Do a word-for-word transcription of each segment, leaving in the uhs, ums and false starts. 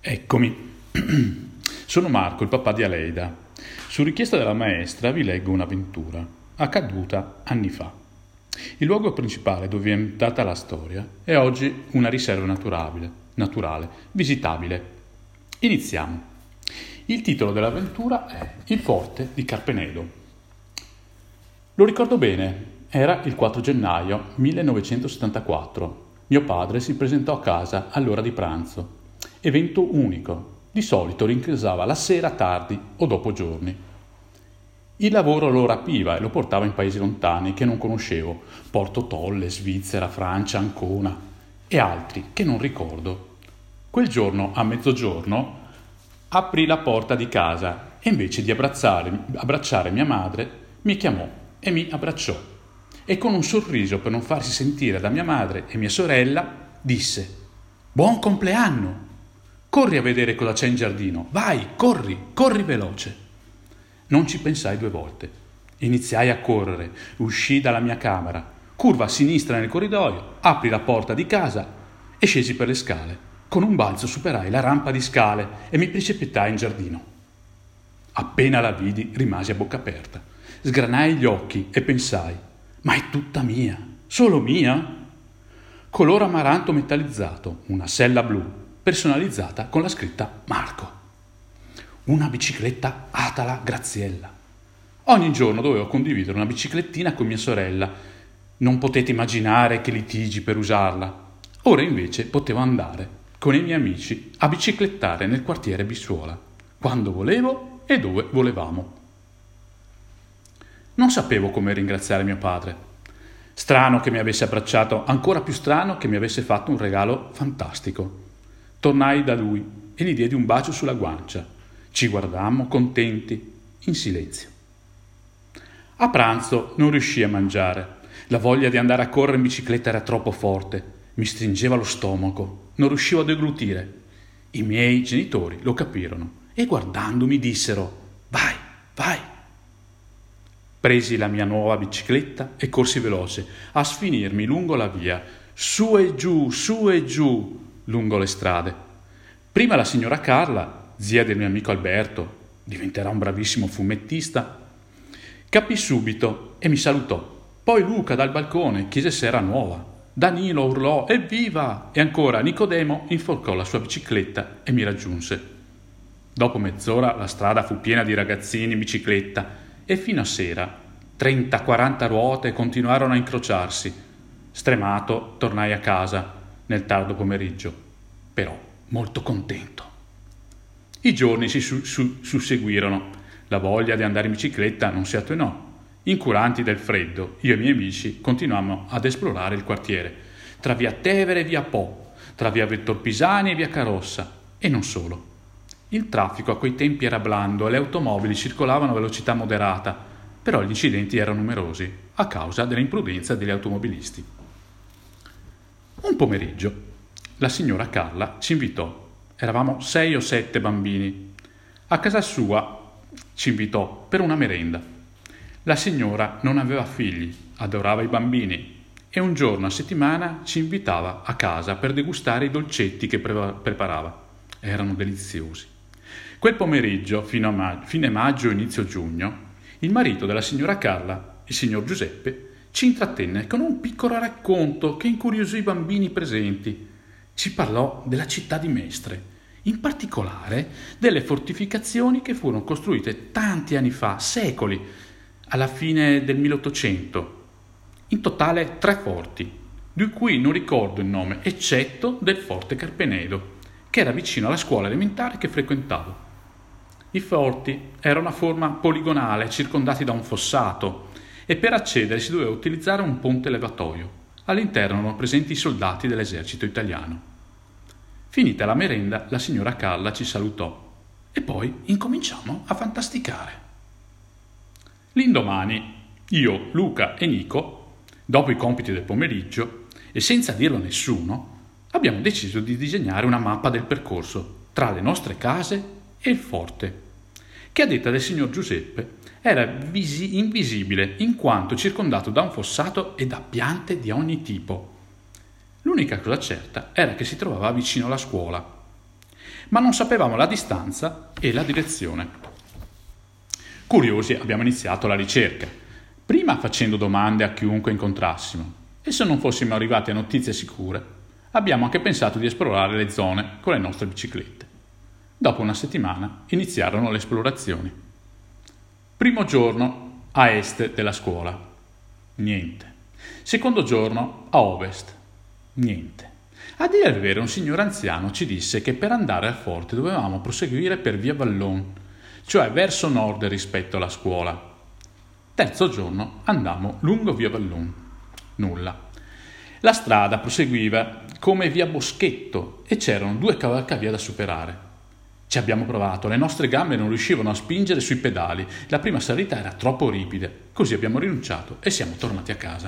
Eccomi. Sono Marco, il papà di Aleida. Su richiesta della maestra vi leggo un'avventura, accaduta anni fa. Il luogo principale dove è ambientata la storia è oggi una riserva naturale, naturale, visitabile. Iniziamo. Il titolo dell'avventura è Il forte di Carpenedo. Lo ricordo bene, era il quattro gennaio millenovecentosettantaquattro. Mio padre si presentò a casa all'ora di pranzo. Evento unico. Di solito rincasava la sera tardi o dopo giorni. Il lavoro lo rapiva e lo portava in paesi lontani che non conoscevo, Porto Tolle, Svizzera, Francia, Ancona e altri che non ricordo. Quel giorno, a mezzogiorno, aprì la porta di casa e invece di abbracciare, abbracciare mia madre, mi chiamò e mi abbracciò. E con un sorriso per non farsi sentire da mia madre e mia sorella, disse: «Buon compleanno! Corri a vedere cosa c'è in giardino. Vai, corri, corri veloce!» Non ci pensai due volte. Iniziai a correre, uscii dalla mia camera, curva a sinistra nel corridoio, apri la porta di casa e scesi per le scale. Con un balzo superai la rampa di scale e mi precipitai in giardino. Appena la vidi, rimasi a bocca aperta. Sgranai gli occhi e pensai: «Ma è tutta mia, solo mia?» Color amaranto metallizzato, una sella blu, personalizzata con la scritta Marco. Una bicicletta Atala Graziella. Ogni giorno dovevo condividere una biciclettina con mia sorella. Non potete immaginare che litigi per usarla. Ora invece potevo andare con i miei amici a biciclettare nel quartiere Bissuola, quando volevo e dove volevamo. Non sapevo come ringraziare mio padre. Strano che mi avesse abbracciato, ancora più strano che mi avesse fatto un regalo fantastico. Tornai da lui e gli diedi un bacio sulla guancia. Ci guardammo contenti, in silenzio. A pranzo non riuscii a mangiare. La voglia di andare a correre in bicicletta era troppo forte. Mi stringeva lo stomaco. Non riuscivo a deglutire. I miei genitori lo capirono e guardandomi dissero: «Vai, vai!» Presi la mia nuova bicicletta e corsi veloce a sfinirmi lungo la via, su e giù, su e giù, lungo le strade. Prima la signora Carla, zia del mio amico Alberto, diventerà un bravissimo fumettista, capì subito e mi salutò. Poi Luca dal balcone chiese se era nuova. Danilo urlò «Evviva!» e ancora Nicodemo inforcò la sua bicicletta e mi raggiunse. Dopo mezz'ora la strada fu piena di ragazzini in bicicletta e fino a sera trenta quaranta ruote continuarono a incrociarsi. Stremato tornai a casa nel tardo pomeriggio, però molto contento. I giorni si su- su- susseguirono. La voglia di andare in bicicletta non si attenuò. Incuranti del freddo, io e i miei amici continuammo ad esplorare il quartiere, tra via Tevere e via Po, tra via Vettor Pisani e via Carossa, e non solo. Il traffico a quei tempi era blando e le automobili circolavano a velocità moderata, però gli incidenti erano numerosi a causa dell'imprudenza degli automobilisti. Un pomeriggio la signora Carla ci invitò. Eravamo sei o sette bambini. A casa sua ci invitò per una merenda. La signora non aveva figli, adorava i bambini e un giorno a settimana ci invitava a casa per degustare i dolcetti che pre- preparava. Erano deliziosi. Quel pomeriggio, fino a ma- fine maggio, inizio giugno, il marito della signora Carla, il signor Giuseppe, ci intrattenne con un piccolo racconto che incuriosì i bambini presenti. Ci parlò della città di Mestre, in particolare delle fortificazioni che furono costruite tanti anni fa, secoli, alla fine del milleottocento. In totale tre forti, di cui non ricordo il nome, eccetto del forte Carpenedo, che era vicino alla scuola elementare che frequentavo. I forti erano a forma poligonale, circondati da un fossato, e per accedere si doveva utilizzare un ponte levatoio. All'interno erano presenti i soldati dell'esercito italiano. Finita la merenda, la signora Carla ci salutò e poi incominciamo a fantasticare. L'indomani, io, Luca e Nico, dopo i compiti del pomeriggio e senza dirlo a nessuno, abbiamo deciso di disegnare una mappa del percorso tra le nostre case e il forte, che a detta del signor Giuseppe era visi- invisibile in quanto circondato da un fossato e da piante di ogni tipo. L'unica cosa certa era che si trovava vicino alla scuola. ma non sapevamo la distanza e la direzione. Curiosi abbiamo iniziato la ricerca, prima facendo domande a chiunque incontrassimo, e se non fossimo arrivati a notizie sicure, abbiamo anche pensato di esplorare le zone con le nostre biciclette. Dopo una settimana iniziarono le esplorazioni. Primo giorno a est della scuola. Niente. Secondo giorno a ovest. Niente. A dire il vero, un signore anziano ci disse che per andare al forte dovevamo proseguire per via Vallon, cioè verso nord rispetto alla scuola. Terzo giorno andammo lungo via Vallon. Nulla. La strada proseguiva come via Boschetto e c'erano due cavalcavia da superare. Ci abbiamo provato, le nostre gambe non riuscivano a spingere sui pedali, la prima salita era troppo ripide, così abbiamo rinunciato e siamo tornati a casa.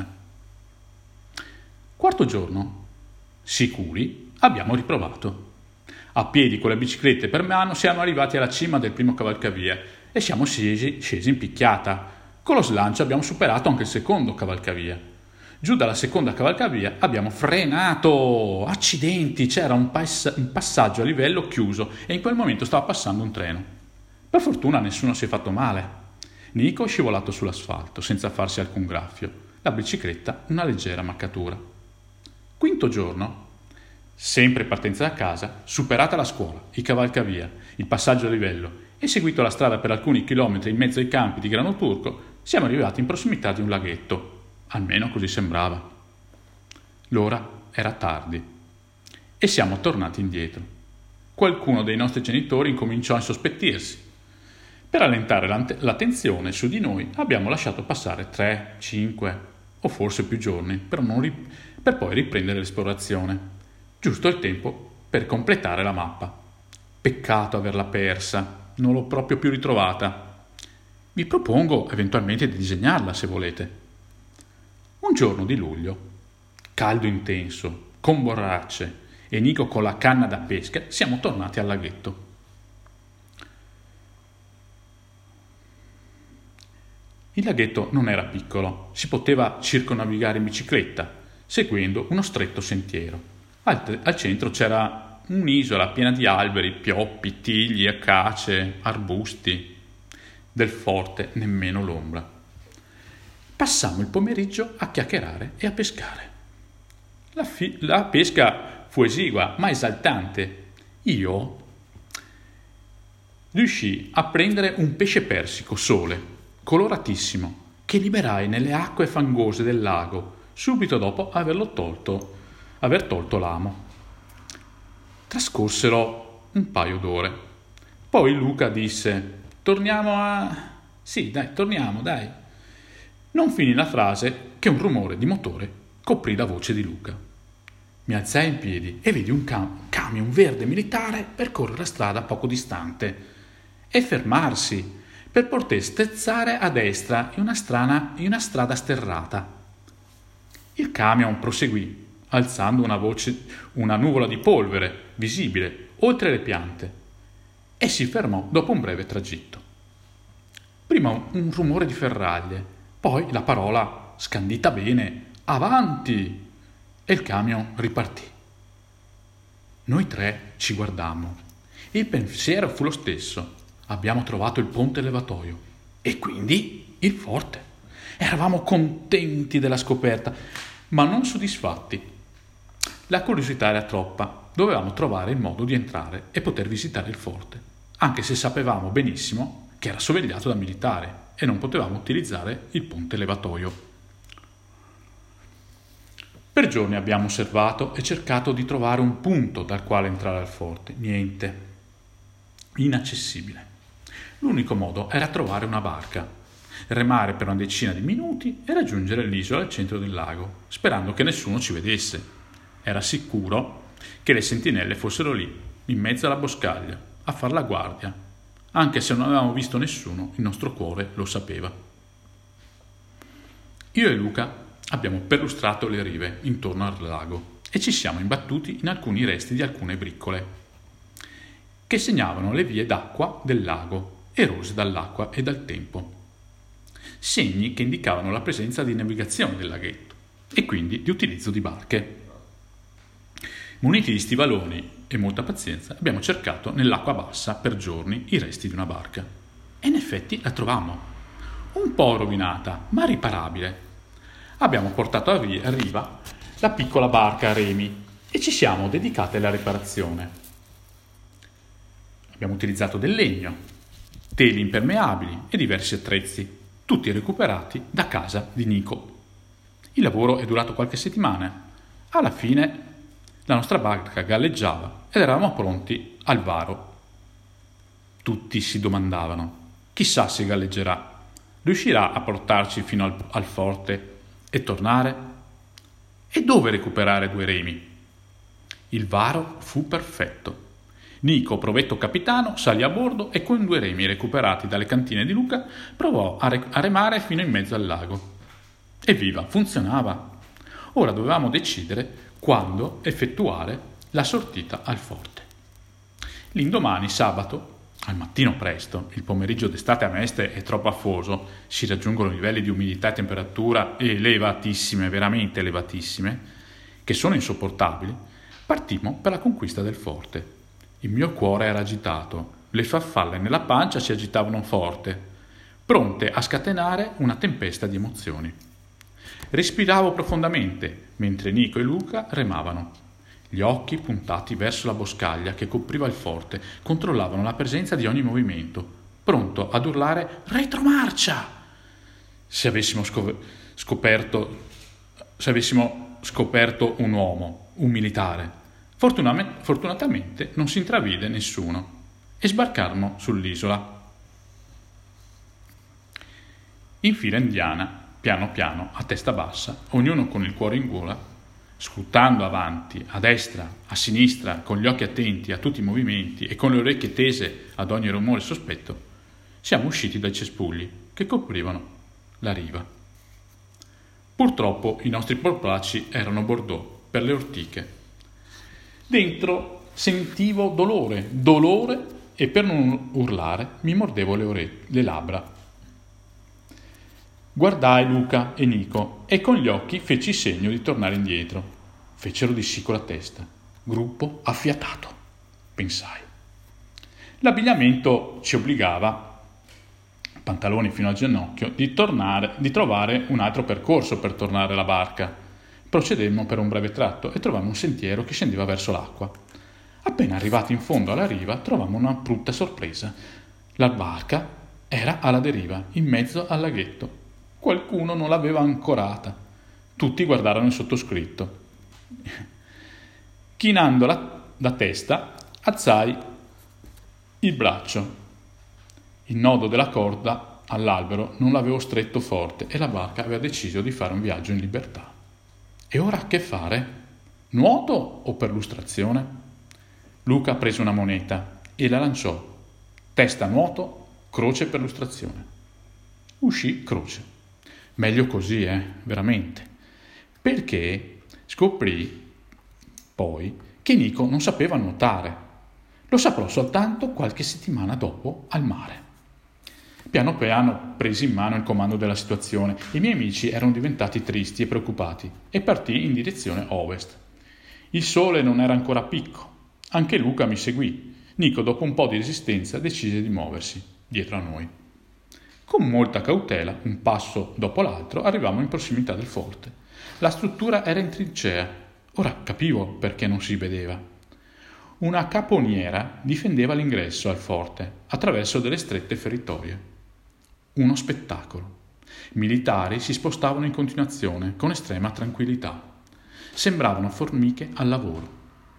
Quarto giorno, sicuri, abbiamo riprovato. A piedi con le biciclette per mano siamo arrivati alla cima del primo cavalcavia e siamo scesi, scesi in picchiata. Con lo slancio abbiamo superato anche il secondo cavalcavia. Giù dalla seconda cavalcavia abbiamo frenato. Accidenti, c'era un, pass- un passaggio a livello chiuso e in quel momento stava passando un treno. Per fortuna nessuno si è fatto male. Nico è scivolato sull'asfalto senza farsi alcun graffio. La bicicletta una leggera maccatura. Quinto giorno, sempre partenza da casa, superata la scuola, i cavalcavia, il passaggio a livello e seguito la strada per alcuni chilometri in mezzo ai campi di grano turco, siamo arrivati in prossimità di un laghetto. Almeno così sembrava. L'ora era tardi e siamo tornati indietro. Qualcuno dei nostri genitori incominciò a insospettirsi. Per allentare la tensione su di noi abbiamo lasciato passare tre, cinque o forse più giorni per, non ri- per poi riprendere l'esplorazione. Giusto il tempo per completare la mappa. Peccato averla persa, non l'ho proprio più ritrovata. Vi propongo eventualmente di disegnarla se volete. Un giorno di luglio, caldo intenso, con borracce e Nico con la canna da pesca, siamo tornati al laghetto. Il laghetto non era piccolo, si poteva circonnavigare in bicicletta, seguendo uno stretto sentiero. Al, al centro c'era un'isola piena di alberi, pioppi, tigli, acacie, arbusti. Del forte nemmeno l'ombra. Passammo il pomeriggio a chiacchierare e a pescare. La, fi- la pesca fu esigua, ma esaltante. Io riuscii a prendere un pesce persico sole, coloratissimo, che liberai nelle acque fangose del lago, subito dopo averlo tolto, aver tolto l'amo. Trascorsero un paio d'ore. Poi Luca disse: torniamo a... Sì, dai, torniamo, dai. Non finì la frase che un rumore di motore coprì la voce di Luca. Mi alzai in piedi e vidi un cam- camion verde militare percorrere la strada poco distante e fermarsi per poter stezzare a destra in una, strana, in una strada sterrata. Il camion proseguì, alzando una voce, una nuvola di polvere visibile oltre le piante e si fermò dopo un breve tragitto. Prima un rumore di ferraglie, poi la parola, scandita bene, avanti! E il camion ripartì. Noi tre ci guardammo. Il pensiero fu lo stesso. Abbiamo trovato il ponte levatoio e quindi il forte. Eravamo contenti della scoperta, ma non soddisfatti. La curiosità era troppa. Dovevamo trovare il modo di entrare e poter visitare il forte, anche se sapevamo benissimo che era sorvegliato da militari e non potevamo utilizzare il ponte levatoio. Per giorni abbiamo osservato e cercato di trovare un punto dal quale entrare al forte. Niente. Inaccessibile. L'unico modo era trovare una barca, remare per una decina di minuti e raggiungere l'isola al centro del lago, sperando che nessuno ci vedesse. Era sicuro che le sentinelle fossero lì, in mezzo alla boscaglia, a far la guardia. Anche se non avevamo visto nessuno, il nostro cuore lo sapeva. Io e Luca abbiamo perlustrato le rive intorno al lago e ci siamo imbattuti in alcuni resti di alcune briccole che segnavano le vie d'acqua del lago, erose dall'acqua e dal tempo. Segni che indicavano la presenza di navigazione del laghetto e quindi di utilizzo di barche. Muniti di stivaloni e molta pazienza, abbiamo cercato nell'acqua bassa per giorni i resti di una barca. E in effetti la trovammo, un po' rovinata, ma riparabile. Abbiamo portato a riva la piccola barca a remi e ci siamo dedicati alla riparazione. Abbiamo utilizzato del legno, teli impermeabili e diversi attrezzi, tutti recuperati da casa di Nico. Il lavoro è durato qualche settimana. Alla fine la nostra barca galleggiava ed eravamo pronti al varo. Tutti si domandavano: chissà se galleggerà, riuscirà a portarci fino al, al forte e tornare? E dove recuperare due remi? Il varo fu perfetto. Nico, provetto capitano, salì a bordo e con due remi recuperati dalle cantine di Luca provò a, re- a remare fino in mezzo al lago. Evviva, funzionava! Ora dovevamo decidere quando effettuare la sortita al forte. L'indomani, sabato, al mattino presto, il pomeriggio d'estate a Mestre è troppo afoso, si raggiungono livelli di umidità e temperatura elevatissime, veramente elevatissime, che sono insopportabili, partimmo per la conquista del forte. Il mio cuore era agitato, le farfalle nella pancia si agitavano forte, pronte a scatenare una tempesta di emozioni. Respiravo profondamente, mentre Nico e Luca remavano. Gli occhi puntati verso la boscaglia che copriva il forte controllavano la presenza di ogni movimento, pronto ad urlare «Retromarcia!» Se avessimo scov- scoperto, se avessimo scoperto un uomo, un militare. Fortunam- fortunatamente non si intravide nessuno e sbarcammo sull'isola. In fila indiana, piano piano, a testa bassa, ognuno con il cuore in gola, scrutando avanti, a destra, a sinistra, con gli occhi attenti a tutti i movimenti e con le orecchie tese ad ogni rumore sospetto, siamo usciti dai cespugli che coprivano la riva. Purtroppo i nostri portacci erano bordeaux per le ortiche. Dentro sentivo dolore, dolore e per non urlare mi mordevo le, ore- le labbra. Guardai Luca e Nico e con gli occhi feci segno di tornare indietro. Fecero di sì con la testa. Gruppo affiatato, pensai. L'abbigliamento ci obbligava, pantaloni fino al ginocchio, di tornare, di trovare un altro percorso per tornare alla barca. Procedemmo per un breve tratto e trovammo un sentiero che scendeva verso l'acqua. Appena arrivati in fondo alla riva, trovammo una brutta sorpresa. La barca era alla deriva, in mezzo al laghetto. Qualcuno non l'aveva ancorata. Tutti guardarono il sottoscritto. Chinando la, la testa, alzai il braccio. Il nodo della corda all'albero non l'avevo stretto forte e la barca aveva deciso di fare un viaggio in libertà. E ora che fare? Nuoto o perlustrazione? Luca prese una moneta e la lanciò. Testa nuoto, croce perlustrazione. Uscì croce. Meglio così, eh, veramente. Perché scoprì poi che Nico non sapeva nuotare. Lo saprò soltanto qualche settimana dopo al mare. Piano piano presi in mano il comando della situazione. I miei amici erano diventati tristi e preoccupati e partì in direzione ovest. Il sole non era ancora a picco. Anche Luca mi seguì. Nico, dopo un po' di resistenza, decise di muoversi dietro a noi. Con molta cautela, un passo dopo l'altro, arrivammo in prossimità del forte. La struttura era in trincea. Ora capivo perché non si vedeva. Una caponiera difendeva l'ingresso al forte attraverso delle strette feritoie. Uno spettacolo. I militari si spostavano in continuazione con estrema tranquillità. Sembravano formiche al lavoro.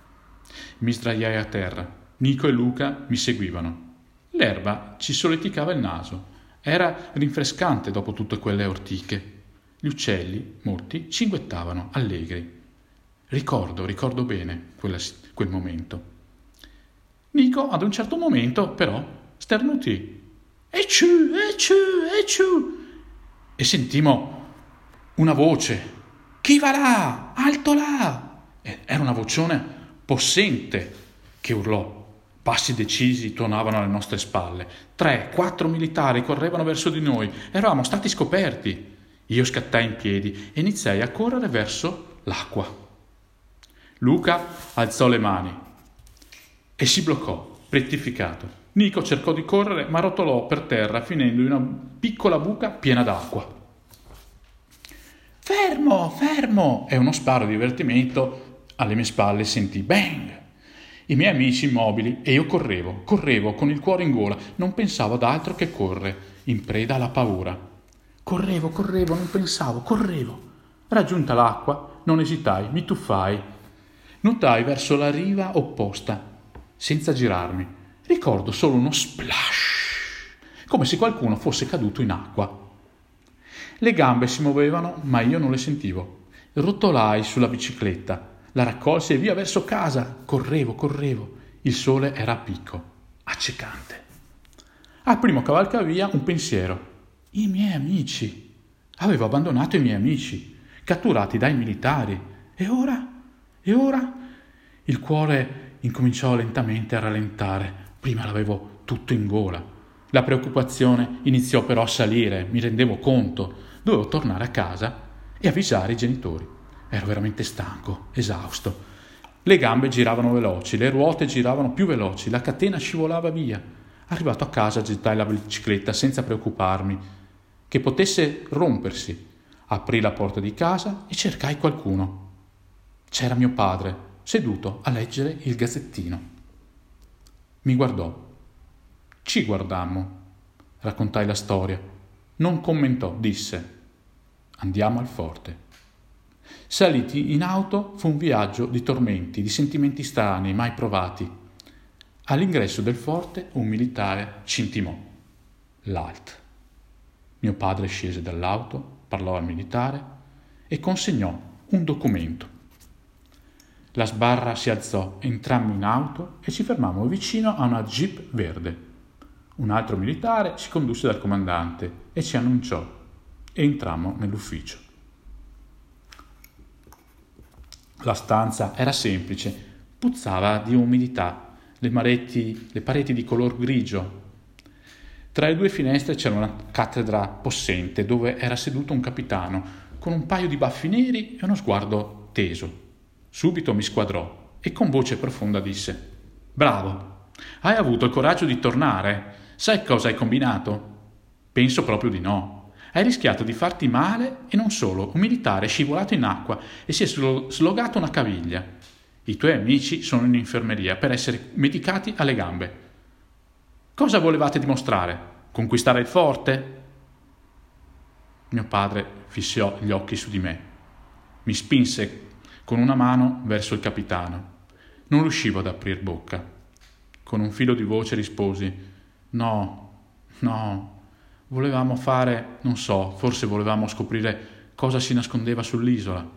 Mi sdraiai a terra. Nico e Luca mi seguivano. L'erba ci solleticava il naso. Era rinfrescante dopo tutte quelle ortiche. Gli uccelli, morti, cinguettavano, allegri. Ricordo, ricordo bene quella, quel momento. Nico, ad un certo momento, però, sternutì. Ecciù, ecciù, ecciù. E sentimmo una voce. Chi va là? Alto là! Era una vocione possente che urlò. Passi decisi tuonavano alle nostre spalle. Tre, quattro militari correvano verso di noi. Eravamo stati scoperti. Io scattai in piedi e iniziai a correre verso l'acqua. Luca alzò le mani e si bloccò, petrificato. Nico cercò di correre, ma rotolò per terra, finendo in una piccola buca piena d'acqua. Fermo, fermo! E uno sparo di divertimento alle mie spalle sentì bang! I miei amici immobili e io correvo, correvo con il cuore in gola, non pensavo ad altro che correre, in preda alla paura. Correvo, correvo, non pensavo, correvo. Raggiunta l'acqua, non esitai, mi tuffai. Nuotai verso la riva opposta, senza girarmi. Ricordo solo uno splash, come se qualcuno fosse caduto in acqua. Le gambe si muovevano, ma io non le sentivo. Rotolai sulla bicicletta, la raccolsi e via verso casa. Correvo, correvo. Il sole era a picco, accecante. Al primo cavalcavia un pensiero. I miei amici. Avevo abbandonato i miei amici, catturati dai militari. E ora? E ora? Il cuore incominciò lentamente a rallentare. Prima l'avevo tutto in gola. La preoccupazione iniziò però a salire, mi rendevo conto. Dovevo tornare a casa e avvisare i genitori. Ero veramente stanco, esausto. Le gambe giravano veloci, le ruote giravano più veloci, la catena scivolava via. Arrivato a casa gettai la bicicletta senza preoccuparmi che potesse rompersi. Aprì la porta di casa e cercai qualcuno. C'era mio padre, seduto a leggere il gazzettino. Mi guardò. Ci guardammo. Raccontai la storia. Non commentò, disse: andiamo al forte. Saliti in auto, fu un viaggio di tormenti, di sentimenti strani, mai provati. All'ingresso del forte un militare ci intimò. L'Alt. Mio padre scese dall'auto, parlò al militare e consegnò un documento. La sbarra si alzò, entrammo in auto e ci fermammo vicino a una jeep verde. Un altro militare ci condusse dal comandante e ci annunciò e entrammo nell'ufficio. La stanza era semplice, puzzava di umidità, le, mareti, le pareti di color grigio. Tra le due finestre c'era una cattedra possente dove era seduto un capitano con un paio di baffi neri e uno sguardo teso. Subito mi squadrò e con voce profonda disse: bravo, hai avuto il coraggio di tornare? Sai cosa hai combinato? Penso proprio di no. Hai rischiato di farti male e non solo, un militare è scivolato in acqua e si è slogato una caviglia. I tuoi amici sono in infermeria per essere medicati alle gambe. Cosa volevate dimostrare? Conquistare il forte? Mio padre fissò gli occhi su di me. Mi spinse con una mano verso il capitano. Non riuscivo ad aprir bocca. Con un filo di voce risposi: no, no. Volevamo fare, non so, forse volevamo scoprire cosa si nascondeva sull'isola.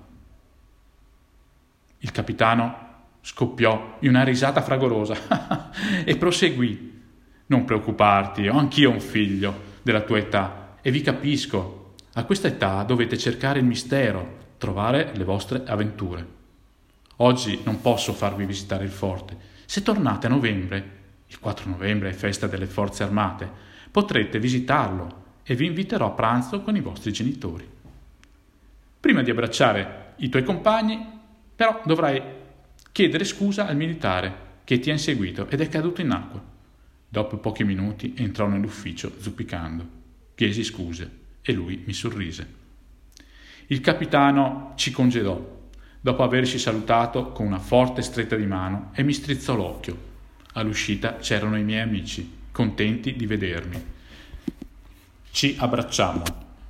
Il capitano scoppiò in una risata fragorosa e proseguì: non preoccuparti, ho anch'io un figlio della tua età e vi capisco. A questa età dovete cercare il mistero, trovare le vostre avventure. Oggi non posso farvi visitare il forte. Se tornate a novembre, il quattro novembre è festa delle forze armate, potrete visitarlo e vi inviterò a pranzo con i vostri genitori. Prima di abbracciare i tuoi compagni, però, dovrai chiedere scusa al militare che ti ha inseguito ed è caduto in acqua. Dopo pochi minuti entrò nell'ufficio zoppicando. Chiesi scuse e lui mi sorrise. Il capitano ci congedò, dopo averci salutato con una forte stretta di mano, e mi strizzò l'occhio. All'uscita c'erano i miei amici, contenti di vedermi. Ci abbracciammo.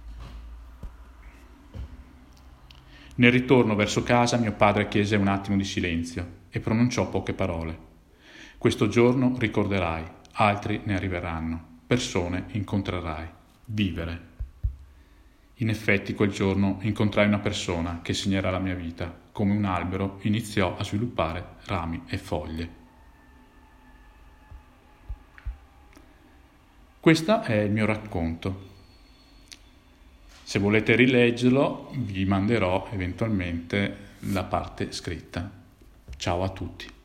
Nel ritorno verso casa mio padre chiese un attimo di silenzio e pronunciò poche parole. Questo giorno ricorderai, altri ne arriveranno, persone incontrerai, vivere. In effetti quel giorno incontrai una persona che segnerà la mia vita, come un albero iniziò a sviluppare rami e foglie. Questo è il mio racconto. Se volete rileggerlo, vi manderò eventualmente la parte scritta. Ciao a tutti.